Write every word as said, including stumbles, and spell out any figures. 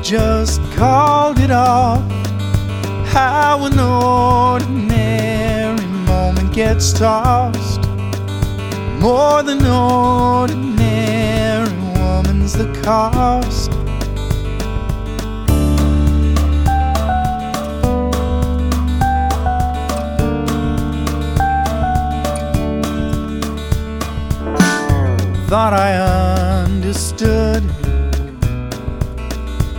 just called it off. How an ordinary moment gets tossed. More than ordinary, woman's the cost. Thought I understood